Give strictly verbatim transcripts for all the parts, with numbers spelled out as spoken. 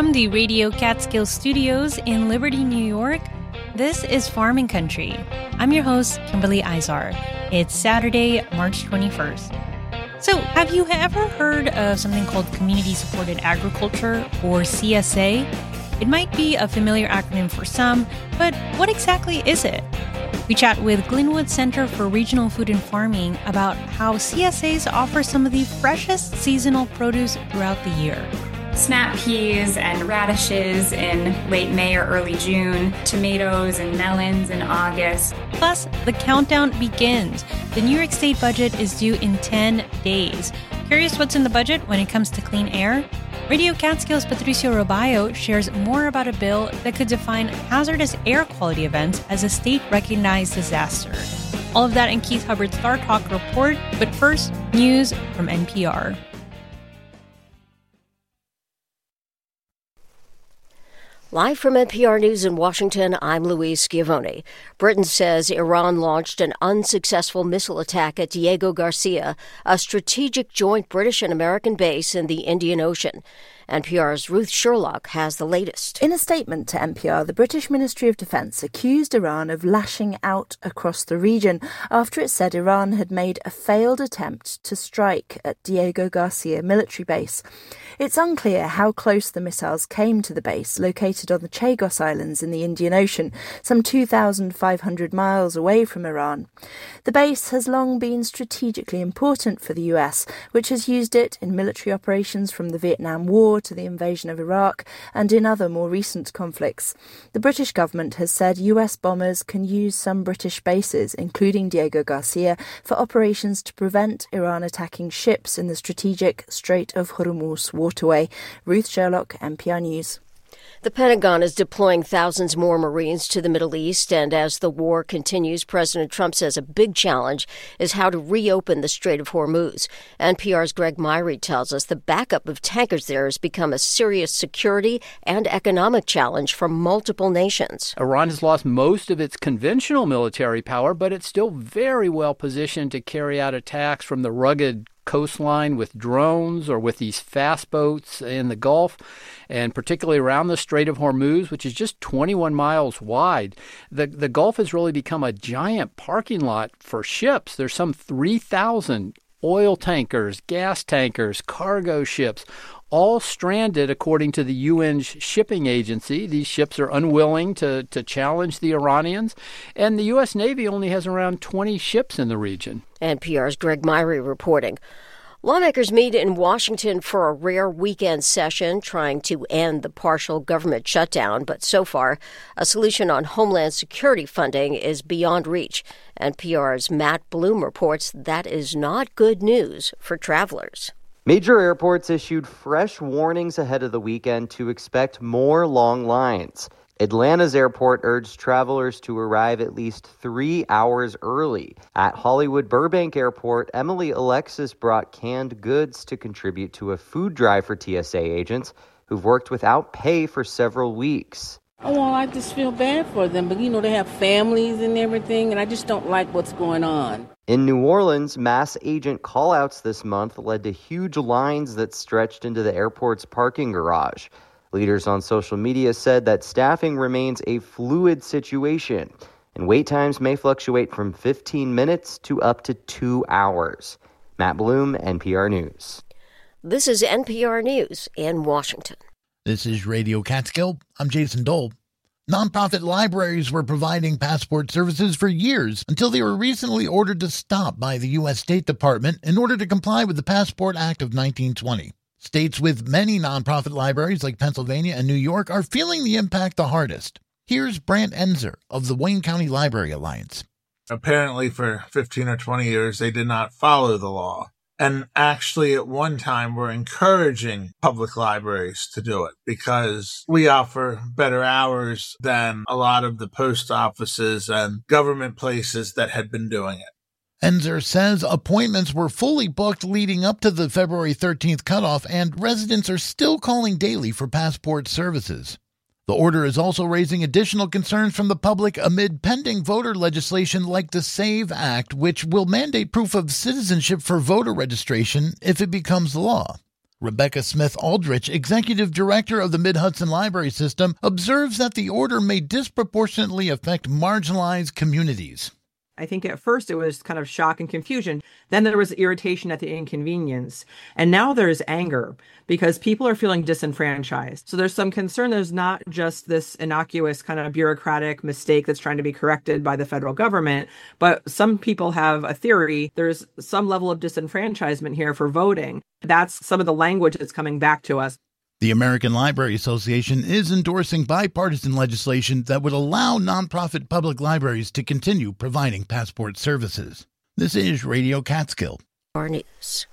From the Radio Catskill Studios in Liberty, New York, this is Farming Country. I'm your host, Kimberly Izar. It's Saturday, March twenty-first. So, have you ever heard of something called Community Supported Agriculture, or C S A? It might be a familiar acronym for some, but what exactly is it? We chat with Glenwood Center for Regional Food and Farming about how C S As offer some of the freshest seasonal produce throughout the year. Snap peas and radishes in late May or early June, tomatoes and melons in August. Plus, the countdown begins. The New York State budget is due in ten days. Curious what's in the budget when it comes to clean air? Radio Catskill's Patricio Robayo shares more about a bill that could define hazardous air quality events as a state-recognized disaster. All of that in Keith Hubbard's Star Talk report, but first, news from N P R. Live from N P R News in Washington, I'm Louise Schiavone. Britain says Iran launched an unsuccessful missile attack at Diego Garcia, a strategic joint British and American base in the Indian Ocean. N P R's Ruth Sherlock has the latest. In a statement to N P R, the British Ministry of Defence accused Iran of lashing out across the region after it said Iran had made a failed attempt to strike at Diego Garcia military base. It's unclear how close the missiles came to the base, located on the Chagos Islands in the Indian Ocean, some two thousand five hundred miles away from Iran. The base has long been strategically important for the U S, which has used it in military operations from the Vietnam War to the invasion of Iraq and in other more recent conflicts. The British government has said U S bombers can use some British bases, including Diego Garcia, for operations to prevent Iran attacking ships in the strategic Strait of Hormuz waterway. Ruth Sherlock, N P R News. The Pentagon is deploying thousands more Marines to the Middle East, and as the war continues, President Trump says a big challenge is how to reopen the Strait of Hormuz. N P R's Greg Myrie tells us the backup of tankers there has become a serious security and economic challenge for multiple nations. Iran has lost most of its conventional military power, but it's still very well positioned to carry out attacks from the rugged coastline with drones or with these fast boats in the Gulf, and particularly around the Strait of Hormuz, which is just twenty-one miles wide. The, the Gulf has really become a giant parking lot for ships. There's some three thousand oil tankers, gas tankers, cargo ships, all stranded according to the U N's shipping agency. These ships are unwilling to, to challenge the Iranians, and the U S Navy only has around twenty ships in the region. N P R's Greg Myrie reporting. Lawmakers meet in Washington for a rare weekend session trying to end the partial government shutdown, but so far, a solution on Homeland Security funding is beyond reach. N P R's Matt Bloom reports that is not good news for travelers. Major airports issued fresh warnings ahead of the weekend to expect more long lines. Atlanta's airport urged travelers to arrive at least three hours early. At Hollywood Burbank Airport, Emily Alexis brought canned goods to contribute to a food drive for T S A agents who've worked without pay for several weeks. Oh, well, I just feel bad for them, but, you know, they have families and everything, and I just don't like what's going on. In New Orleans, mass agent callouts this month led to huge lines that stretched into the airport's parking garage. Leaders on social media said that staffing remains a fluid situation, and wait times may fluctuate from fifteen minutes to up to two hours. Matt Bloom, N P R News. This is N P R News in Washington. This is Radio Catskill. I'm Jason Dole. Nonprofit libraries were providing passport services for years until they were recently ordered to stop by the U S State Department in order to comply with the Passport Act of nineteen twenty. States with many nonprofit libraries like Pennsylvania and New York are feeling the impact the hardest. Here's Brant Enzer of the Wayne County Library Alliance. Apparently for fifteen or twenty years, they did not follow the law. And actually, at one time, we're encouraging public libraries to do it because we offer better hours than a lot of the post offices and government places that had been doing it. Enzer says appointments were fully booked leading up to the February thirteenth cutoff, and residents are still calling daily for passport services. The order is also raising additional concerns from the public amid pending voter legislation like the SAVE Act, which will mandate proof of citizenship for voter registration if it becomes law. Rebecca Smith Aldrich, executive director of the Mid-Hudson Library System, observes that the order may disproportionately affect marginalized communities. I think at first it was kind of shock and confusion. Then there was irritation at the inconvenience. And now there's anger because people are feeling disenfranchised. So there's some concern there's not just this innocuous kind of bureaucratic mistake that's trying to be corrected by the federal government, but some people have a theory there's some level of disenfranchisement here for voting. That's some of the language that's coming back to us. The American Library Association is endorsing bipartisan legislation that would allow nonprofit public libraries to continue providing passport services. This is Radio Catskill. Our news.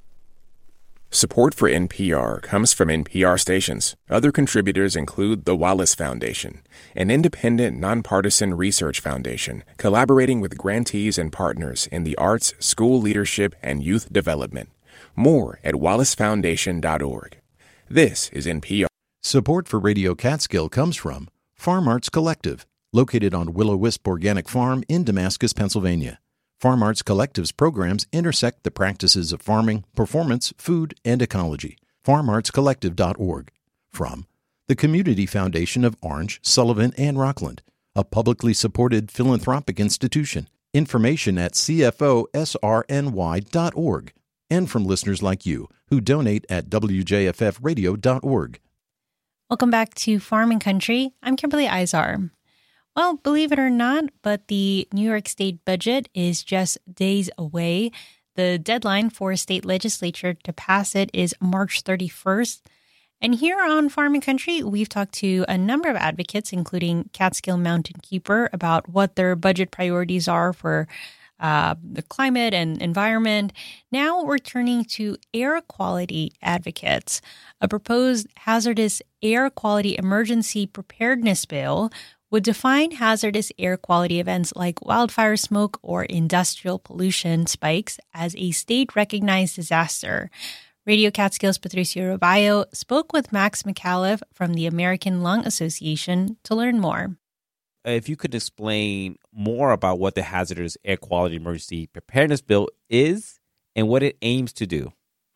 Support for N P R comes from N P R stations. Other contributors include the Wallace Foundation, an independent, nonpartisan research foundation collaborating with grantees and partners in the arts, school leadership, and youth development. More at wallace foundation dot org. This is N P R. Support for Radio Catskill comes from Farm Arts Collective, located on Willow Wisp Organic Farm in Damascus, Pennsylvania. Farm Arts Collective's programs intersect the practices of farming, performance, food, and ecology. farm arts collective dot org. From the Community Foundation of Orange, Sullivan, and Rockland, a publicly supported philanthropic institution. Information at c f o s r n y dot org. And from listeners like you who donate at w j f f radio dot org. Welcome back to Farm and Country. I'm Kimberly Izar. Well, believe it or not, but the New York State budget is just days away. The deadline for state legislature to pass it is March thirty-first. And here on Farm and Country, we've talked to a number of advocates, including Catskill Mountain Keeper, about what their budget priorities are for Uh, the climate and environment. Now we're turning to air quality advocates. A proposed hazardous air quality emergency preparedness bill would define hazardous air quality events like wildfire smoke or industrial pollution spikes as a state-recognized disaster. Radio Catskill's Patricio Roballo spoke with Max McAuliffe from the American Lung Association to learn more. If you could explain more about what the Hazardous Air Quality Emergency Preparedness Bill is and what it aims to do.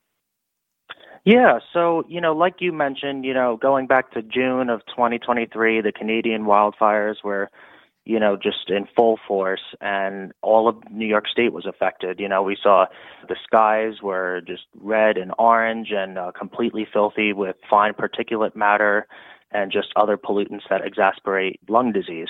Yeah, so, you know, like you mentioned, you know, going back to June of twenty twenty-three, the Canadian wildfires were, you know, just in full force, and all of New York State was affected. You know, we saw the skies were just red and orange and uh, completely filthy with fine particulate matter and just other pollutants that exacerbate lung disease.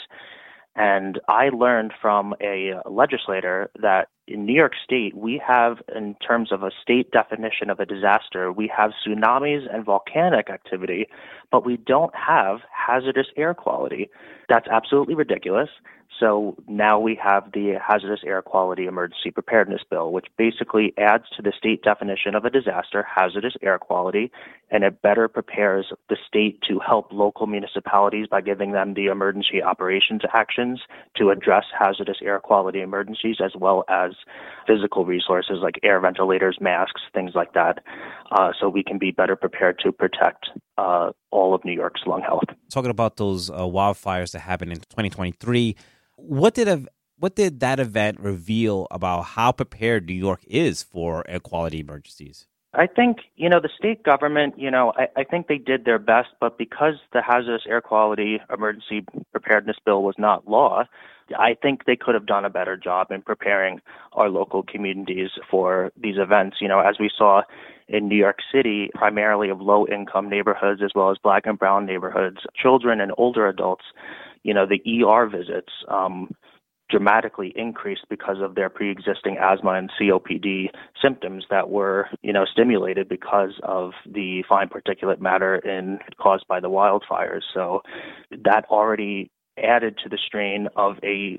And I learned from a legislator that in New York State, we have, in terms of a state definition of a disaster, we have tsunamis and volcanic activity, but we don't have hazardous air quality. That's absolutely ridiculous. So now we have the Hazardous Air Quality Emergency Preparedness Bill, which basically adds to the state definition of a disaster, hazardous air quality, and it better prepares the state to help local municipalities by giving them the emergency operations actions to address hazardous air quality emergencies, as well as physical resources like air ventilators, masks, things like that, uh, so we can be better prepared to protect uh, all of New York's lung health. Talking about those uh, wildfires that happened in twenty twenty-three, what did a, what did that event reveal about how prepared New York is for air quality emergencies? I think, you know, the state government, you know, I, I think they did their best, but because the Hazardous Air Quality Emergency Preparedness Bill was not law, I think they could have done a better job in preparing our local communities for these events. You know, as we saw in New York City, primarily of low-income neighborhoods as well as black and brown neighborhoods, children and older adults, you know, the E R visits um, dramatically increased because of their pre-existing asthma and C O P D symptoms that were, you know, stimulated because of the fine particulate matter in, caused by the wildfires. So that already added to the strain of a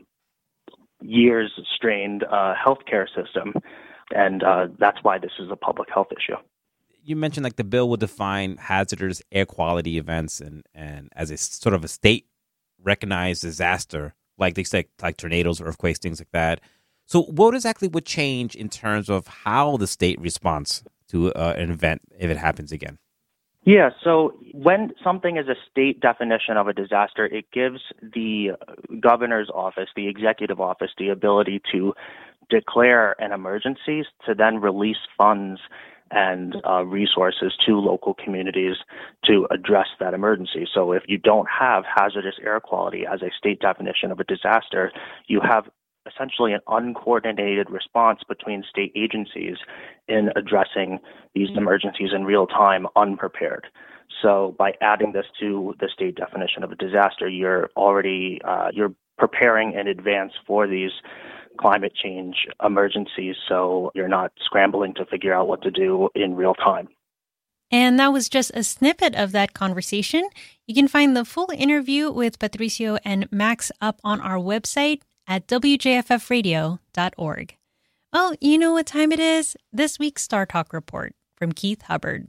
years strained uh, healthcare system, and uh, that's why this is a public health issue. You mentioned like the bill will define hazardous air quality events and, and as a sort of a state recognized disaster, like they say, like tornadoes, earthquakes, things like that. So what exactly would change in terms of how the state responds to uh, an event if it happens again? Yeah, so when something is a state definition of a disaster, it gives the governor's office, the executive office, the ability to declare an emergency to then release funds and uh, resources to local communities to address that emergency. So if you don't have hazardous air quality as a state definition of a disaster, you have essentially an uncoordinated response between state agencies in addressing these emergencies in real time, unprepared. So by adding this to the state definition of a disaster, you're already uh, you're preparing in advance for these climate change emergencies, so you're not scrambling to figure out what to do in real time. And that was just a snippet of that conversation. You can find the full interview with Patricio and Max up on our website at w j f f radio dot org. Well, you know what time it is? This week's Star Talk report from Keith Hubbard.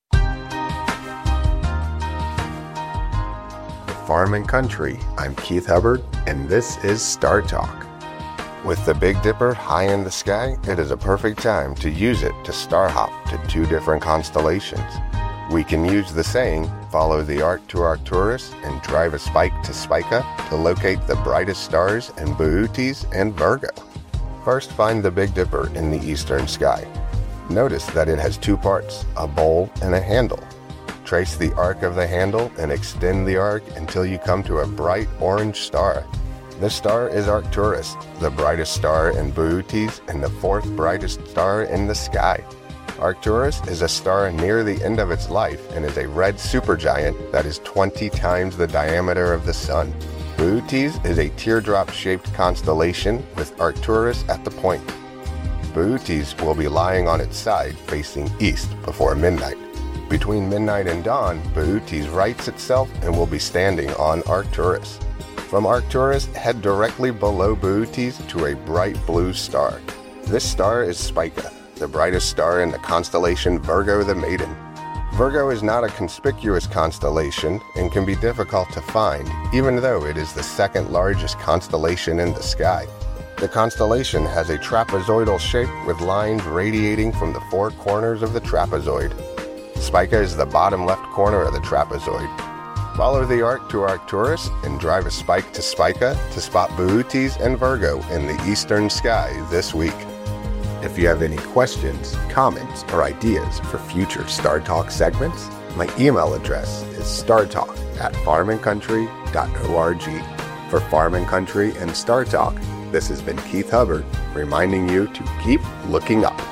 Farm and Country, I'm Keith Hubbard, and this is Star Talk. With the Big Dipper high in the sky, it is a perfect time to use it to star hop to two different constellations. We can use the saying, follow the arc to Arcturus and drive a spike to Spica to locate the brightest stars in Boötes and Virgo. First, find the Big Dipper in the eastern sky. Notice that it has two parts, a bowl and a handle. Trace the arc of the handle and extend the arc until you come to a bright orange star. This star is Arcturus, the brightest star in Boötes and the fourth brightest star in the sky. Arcturus is a star near the end of its life and is a red supergiant that is twenty times the diameter of the Sun. Boötes is a teardrop-shaped constellation with Arcturus at the point. Boötes will be lying on its side facing east before midnight. Between midnight and dawn, Boötes rights itself and will be standing on Arcturus. From Arcturus, head directly below Boötes to a bright blue star. This star is Spica, the brightest star in the constellation Virgo the Maiden. Virgo is not a conspicuous constellation and can be difficult to find, even though it is the second largest constellation in the sky. The constellation has a trapezoidal shape with lines radiating from the four corners of the trapezoid. Spica is the bottom left corner of the trapezoid. Follow the arc to Arcturus and drive a spike to Spica to spot Boötes and Virgo in the eastern sky this week. If you have any questions, comments, or ideas for future Star Talk segments, my email address is startalk at farm and country dot org. For Farm and Country and Star Talk, this has been Keith Hubbard reminding you to keep looking up.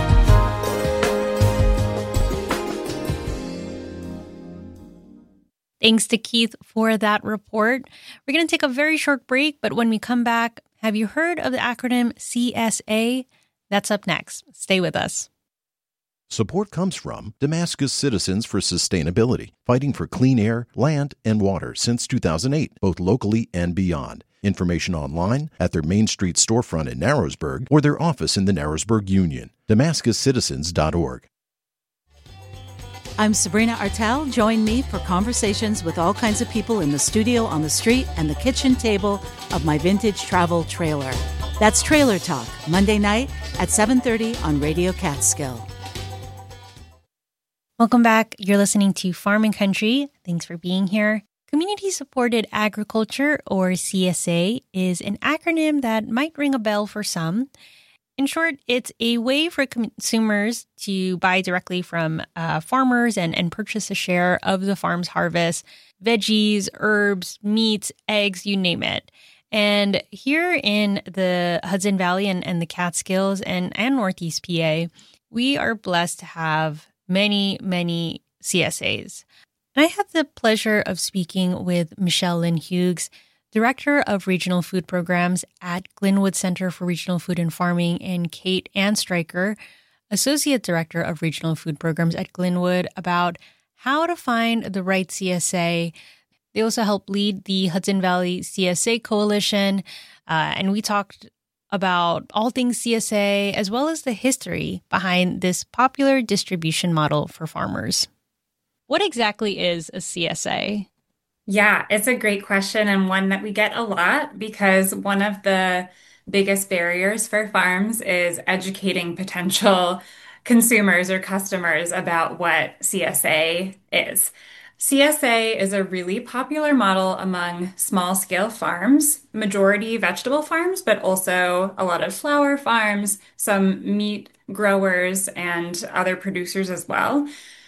Thanks to Keith for that report. We're going to take a very short break, but when we come back, have you heard of the acronym C S A? That's up next. Stay with us. Support comes from Damascus Citizens for Sustainability, fighting for clean air, land, and water since two thousand eight, both locally and beyond. Information online at their Main Street storefront in Narrowsburg or their office in the Narrowsburg Union, damascus citizens dot org. I'm Sabrina Artel. Join me for conversations with all kinds of people in the studio, on the street, and the kitchen table of my vintage travel trailer. That's Trailer Talk, Monday night at seven thirty on Radio Catskill. Welcome back. You're listening to Farm and Country. Thanks for being here. Community-Supported Agriculture, or C S A, is an acronym that might ring a bell for some. In short, it's a way for consumers to buy directly from uh, farmers and, and purchase a share of the farm's harvest, veggies, herbs, meats, eggs, you name it. And here in the Hudson Valley and, and the Catskills and, and Northeast P A, we are blessed to have many, many C S As. And I had the pleasure of speaking with Michelle Lynn Hughes, Director of Regional Food Programs at Glenwood Center for Regional Food and Farming, and Kate Anstreicher, Associate Director of Regional Food Programs at Glenwood, about how to find the right C S A. They also help lead the Hudson Valley C S A Coalition, uh, and we talked about all things C S A, as well as the history behind this popular distribution model for farmers. What exactly is a C S A? Yeah, it's a great question and one that we get a lot because one of the biggest barriers for farms is educating potential consumers or customers about what C S A is. C S A is a really popular model among small-scale farms, majority vegetable farms, but also a lot of flower farms, some meat growers and other producers as well,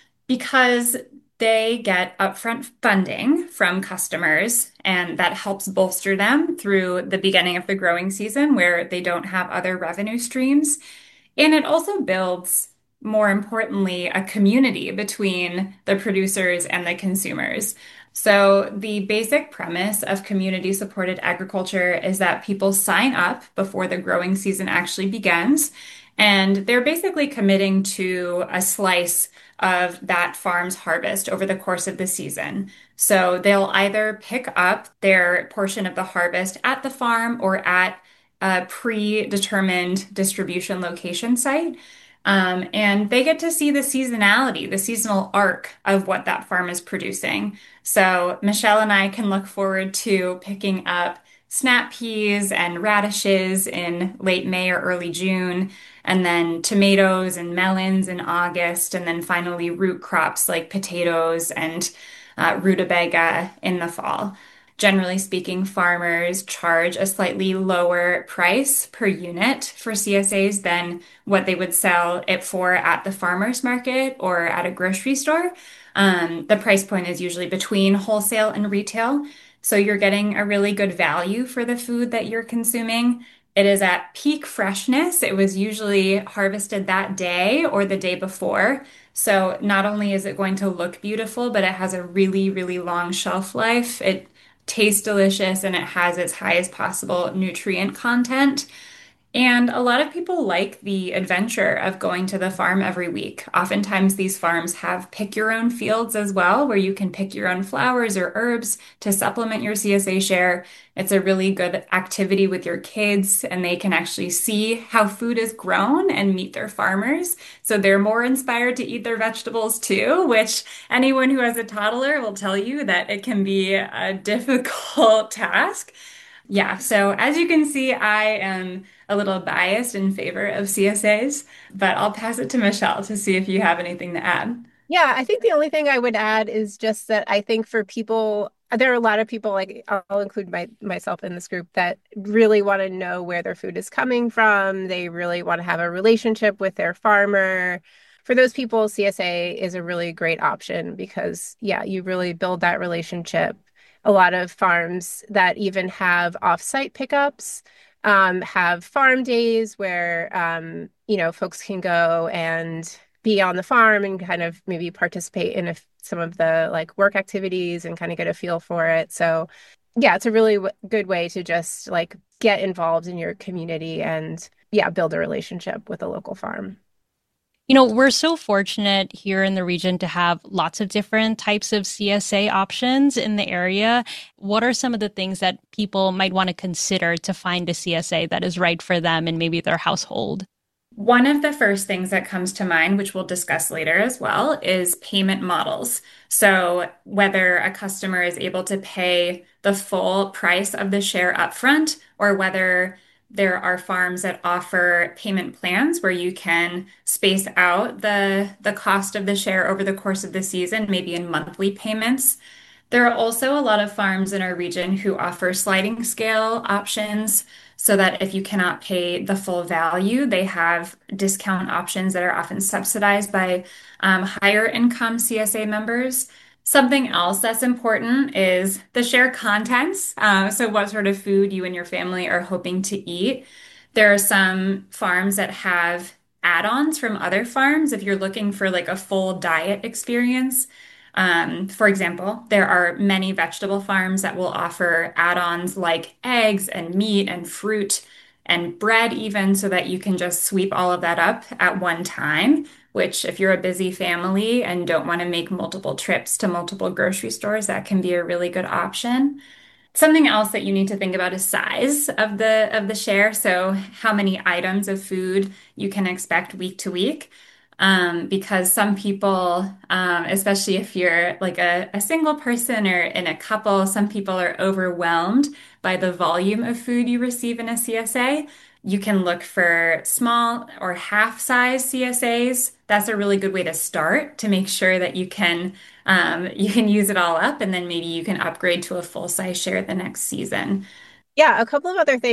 because they get upfront funding from customers, and that helps bolster them through the beginning of the growing season where they don't have other revenue streams. And it also builds, more importantly, a community between the producers and the consumers. So the basic premise of community supported agriculture is that people sign up before the growing season actually begins, and they're basically committing to a slice of that farm's harvest over the course of the season. So they'll either pick up their portion of the harvest at the farm or at a predetermined distribution location site. Um, and they get to see the seasonality, the seasonal arc of what that farm is producing. So Michelle and I can look forward to picking up snap peas and radishes in late May or early June, and then tomatoes and melons in August, and then finally root crops like potatoes and uh, rutabaga in the fall. Generally speaking, farmers charge a slightly lower price per unit for C S As than what they would sell it for at the farmer's market or at a grocery store. Um, the price point is usually between wholesale and retail. So you're getting a really good value for the food that you're consuming. It is at peak freshness. It was usually harvested that day or the day before. So not only is it going to look beautiful, but it has a really, really long shelf life. It tastes delicious and it has its highest possible nutrient content. And a lot of people like the adventure of going to the farm every week. Oftentimes, these farms have pick your own fields as well, where you can pick your own flowers or herbs to supplement your C S A share. It's a really good activity with your kids, and they can actually see how food is grown and meet their farmers. So they're more inspired to eat their vegetables too, which anyone who has a toddler will tell you that it can be a difficult task. Yeah, so as you can see, I am a little biased in favor of C S As, but I'll pass it to Michelle to see if you have anything to add. Yeah, I think the only thing I would add is just that I think for people, there are a lot of people, like I'll include my myself in this group, that really want to know where their food is coming from. They really want to have a relationship with their farmer. For those people, C S A is a really great option because, yeah, you really build that relationship. A lot of farms that even have off-site pickups um, have farm days where, um, you know, folks can go and be on the farm and kind of maybe participate in a, some of the like work activities and kind of get a feel for it. So yeah, it's a really w- good way to just like get involved in your community and yeah, build a relationship with a local farm. You know, we're so fortunate here in the region to have lots of different types of C S A options in the area. What are some of the things that people might want to consider to find a C S A that is right for them and maybe their household? One of the first things that comes to mind, which we'll discuss later as well, is payment models. So whether a customer is able to pay the full price of the share upfront, or whether there are farms that offer payment plans where you can space out the, the cost of the share over the course of the season, maybe in monthly payments. There are also a lot of farms in our region who offer sliding scale options so that if you cannot pay the full value, they have discount options that are often subsidized by um, higher income C S A members. Something else that's important is the share contents. Uh, so what sort of food you and your family are hoping to eat. There are some farms that have add-ons from other farms if you're looking for like a full diet experience. Um, for example, there are many vegetable farms that will offer add-ons like eggs and meat and fruit and bread even, so that you can just sweep all of that up at one time, which if you're a busy family and don't want to make multiple trips to multiple grocery stores, that can be a really good option. Something else that you need to think about is size of the of the share. So how many items of food you can expect week to week. Um, because some people, um, especially if you're like a, a single person or in a couple, some people are overwhelmed by the volume of food you receive in a C S A. You can look for small or half size C S As. That's a really good way to start to make sure that you can um, you can use it all up, and then maybe you can upgrade to a full size share the next season. Yeah, a couple of other things.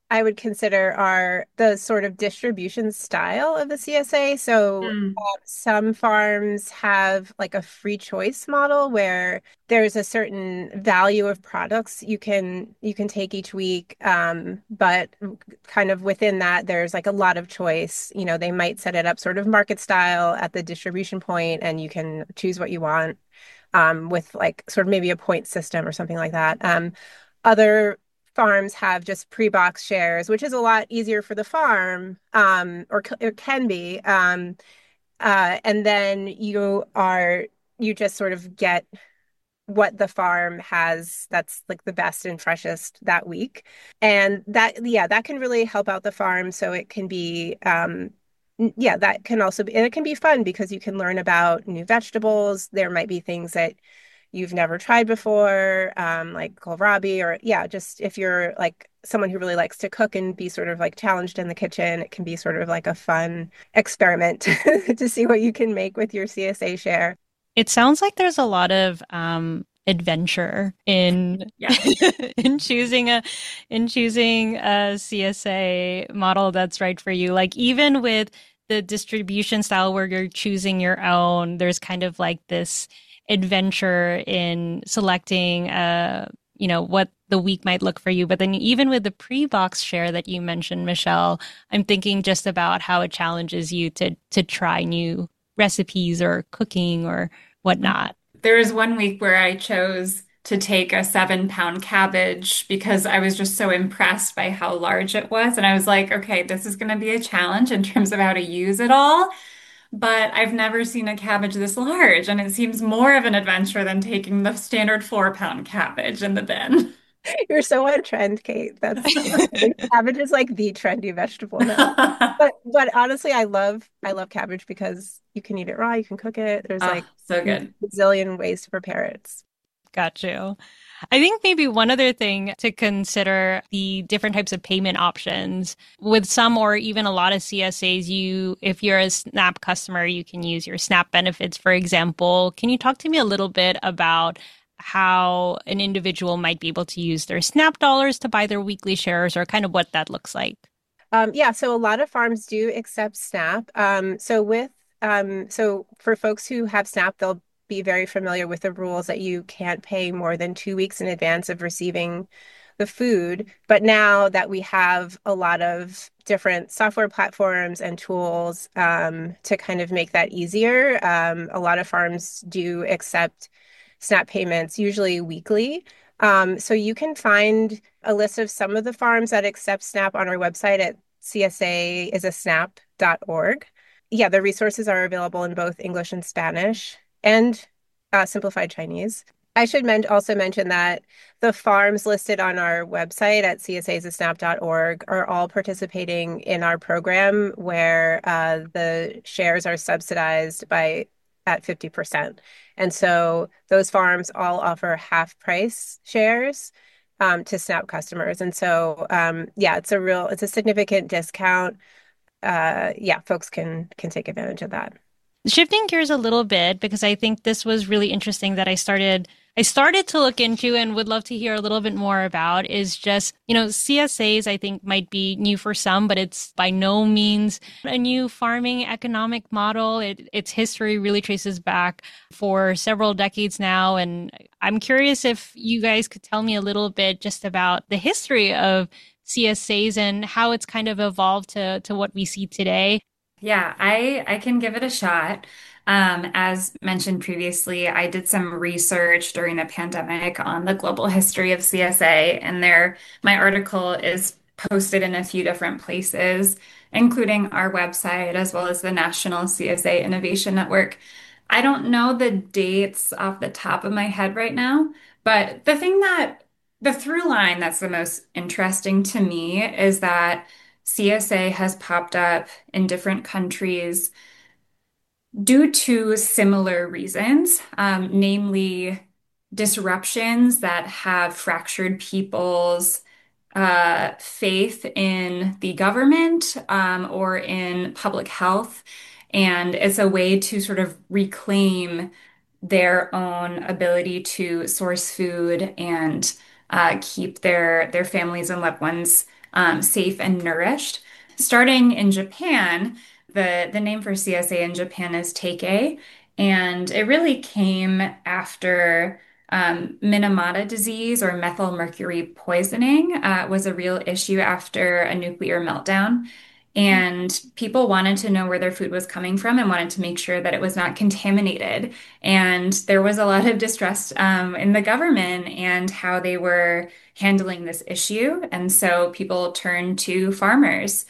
I would consider are the sort of distribution style of the C S A. So Mm. uh, some farms have like a free choice model where there's a certain value of products you can you can take each week, um, but kind of within that there's like a lot of choice. You know, they might set it up sort of market style at the distribution point, and you can choose what you want, um, with like sort of maybe a point system or something like that. Um, other farms have just pre-box shares, which is a lot easier for the farm, um, or c- it can be. Um, uh, and then you are you just sort of get what the farm has that's like the best and freshest that week. And that, yeah, that can really help out the farm. So it can be, um, n- yeah, that can also be, and it can be fun because you can learn about new vegetables. There might be things that you've never tried before, um, like kohlrabi, or yeah, just if you're like someone who really likes to cook and be sort of like challenged in the kitchen, it can be sort of like a fun experiment to see what you can make with your C S A share. It sounds like there's a lot of um, adventure in Yeah. in choosing a in choosing a C S A model that's right for you. Like even with the distribution style where you're choosing your own, there's kind of like this adventure in selecting uh you know what the week might look for you. But then even with the pre-box share that you mentioned, Michelle, I'm thinking just about how it challenges you to to try new recipes or cooking or whatnot. There was one week where I chose to take a seven pound cabbage because I was just so impressed by how large it was. And I was like, okay, this is going to be a challenge in terms of how to use it all. But I've never seen a cabbage this large, and it seems more of an adventure than taking the standard four pound cabbage in the bin. You're so on trend, Kate. That's cabbage is like the trendy vegetable now. But but honestly, I love I love cabbage because you can eat it raw, you can cook it. There's Oh, like so good. a zillion ways to prepare it. Got you. I think maybe one other thing to consider the different types of payment options. With some or even a lot of C S As, you, if you're a SNAP customer, you can use your SNAP benefits, for example. Can you talk to me a little bit about how an individual might be able to use their SNAP dollars to buy their weekly shares, or kind of what that looks like? Um, yeah, so a lot of farms do accept SNAP. Um, so with um, so for folks who have SNAP, they'll be very familiar with the rules that you can't pay more than two weeks in advance of receiving the food. But now that we have a lot of different software platforms and tools, um, to kind of make that easier, um, a lot of farms do accept SNAP payments, usually weekly. Um, so you can find a list of some of the farms that accept SNAP on our website at c s a is a snap dot org. Yeah, the resources are available in both English and Spanish and uh, simplified Chinese. I should men- also mention that the farms listed on our website at c s a is a snap dot org are all participating in our program where uh, the shares are subsidized by at fifty percent. And so those farms all offer half price shares, um, to SNAP customers. And so, um, yeah, it's a real, it's a significant discount. Uh, yeah, folks can can take advantage of that. Shifting gears a little bit, because I think this was really interesting that I started I started to look into and would love to hear a little bit more about, is just, you know, C S As I think might be new for some, but it's by no means a new farming economic model. It, its history really traces back for several decades now. And I'm curious if you guys could tell me a little bit just about the history of C S As and how it's kind of evolved to, to what we see today. Yeah, I I can give it a shot. Um, as mentioned previously, I did some research during the pandemic on the global history of C S A, and there my article is posted in a few different places, including our website as well as the National C S A Innovation Network. I don't know the dates off the top of my head right now, but the thing that the through line that's the most interesting to me is that C S A has popped up in different countries due to similar reasons, um, namely disruptions that have fractured people's uh, faith in the government, um, or in public health. And it's a way to sort of reclaim their own ability to source food and uh, keep their their families and loved ones um, safe and nourished. Starting in Japan, the, the name for C S A in Japan is Teikei, and it really came after um, Minamata disease or methylmercury poisoning uh, was a real issue after a nuclear meltdown. And people wanted to know where their food was coming from and wanted to make sure that it was not contaminated. And there was a lot of distrust um, in the government and how they were handling this issue. And so people turned to farmers.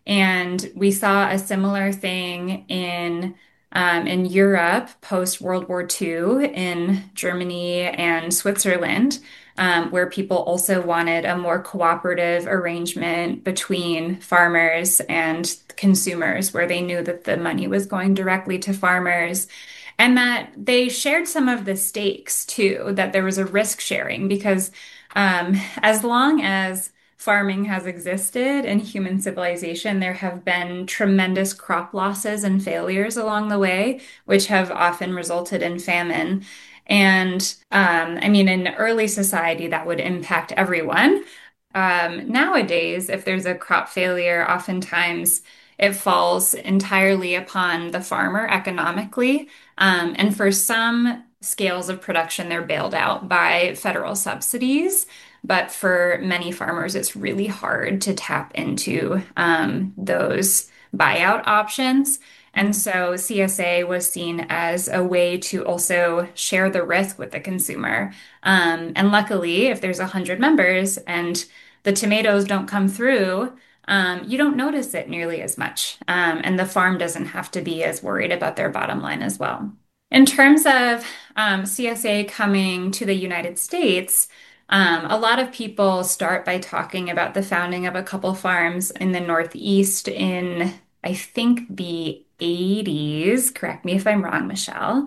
And we saw a similar thing in um, in Europe post World War Two, in Germany and Switzerland, um, where people also wanted a more cooperative arrangement between farmers and consumers, where they knew that the money was going directly to farmers. And that they shared some of the stakes too, that there was a risk sharing, because um, as long as farming has existed in human civilization, there have been tremendous crop losses and failures along the way, which have often resulted in famine. And um, I mean, in early society, that would impact everyone. Um, nowadays, if there's a crop failure, oftentimes it falls entirely upon the farmer economically. Um, and for some scales of production, they're bailed out by federal subsidies. But for many farmers, it's really hard to tap into um, those buyout options. And so C S A was seen as a way to also share the risk with the consumer. Um, and luckily, if there's one hundred members and the tomatoes don't come through, um, you don't notice it nearly as much. Um, and the farm doesn't have to be as worried about their bottom line as well. In terms of um, C S A coming to the United States, Um, a lot of people start by talking about the founding of a couple farms in the Northeast in, I think, the eighties. Correct me if I'm wrong, Michelle.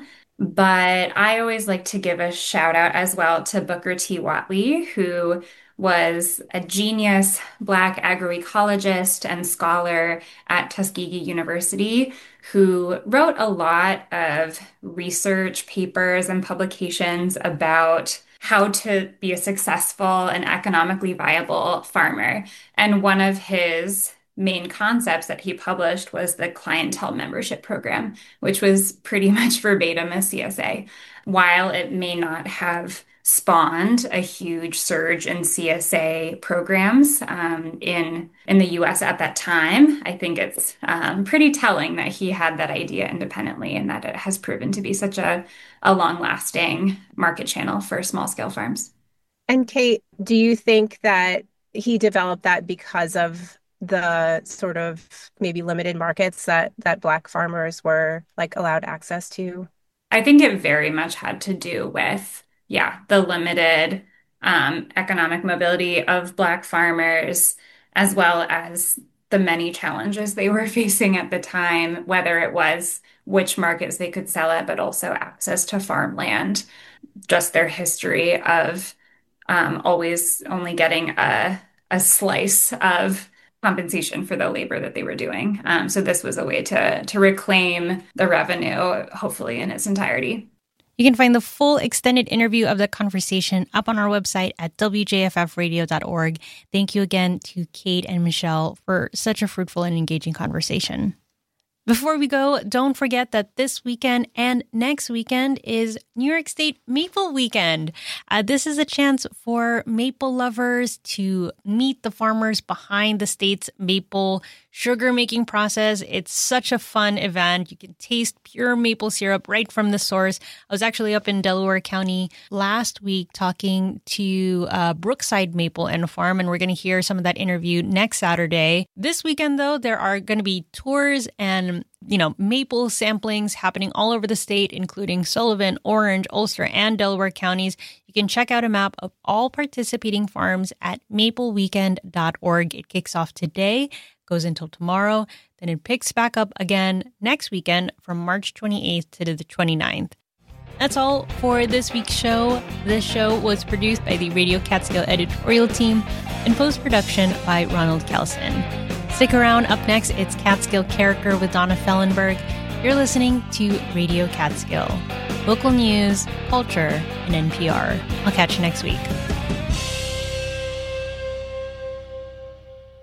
But I always like to give a shout out as well to Booker T. Whatley, who was a genius Black agroecologist and scholar at Tuskegee University, who wrote a lot of research papers and publications about how to be a successful and economically viable farmer. And one of his main concepts that he published was the clientele membership program, which was pretty much verbatim as C S A. While it may not have spawned a huge surge in C S A programs um, in in the U S at that time, I think it's um, pretty telling that he had that idea independently and that it has proven to be such a, a long-lasting market channel for small-scale farms. And Kate, do you think that he developed that because of the sort of maybe limited markets that that Black farmers were like allowed access to? I think it very much had to do with Yeah, the limited um, economic mobility of Black farmers, as well as the many challenges they were facing at the time, whether it was which markets they could sell at, but also access to farmland, just their history of um, always only getting a, a slice of compensation for the labor that they were doing. Um, so this was a way to, to reclaim the revenue, hopefully in its entirety. You can find the full extended interview of the conversation up on our website at w j f f radio dot org. Thank you again to Kate and Michelle for such a fruitful and engaging conversation. Before we go, don't forget that this weekend and next weekend is New York State Maple Weekend. Uh, this is a chance for maple lovers to meet the farmers behind the state's maple sugar making process. It's such a fun event. You can taste pure maple syrup right from the source. I was actually up in Delaware County last week talking to uh, Brookside Maple and Farm, and we're going to hear some of that interview next Saturday. This weekend, though, there are going to be tours and you know, maple samplings happening all over the state, including Sullivan, Orange, Ulster, and Delaware counties. You can check out a map of all participating farms at maple weekend dot org. It kicks off today, goes until tomorrow, then it picks back up again next weekend from March twenty-eighth to the twenty-ninth. That's all for this week's show. This show was produced by the Radio Catskill editorial team and post-production by Ronald Kelson. Stick around. Up next, it's Catskill Character with Donna Fellenberg. You're listening to Radio Catskill. Local news, culture, and N P R. I'll catch you next week.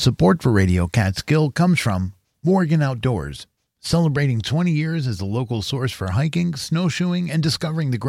Support for Radio Catskill comes from Morgan Outdoors, celebrating twenty years as a local source for hiking, snowshoeing, and discovering the great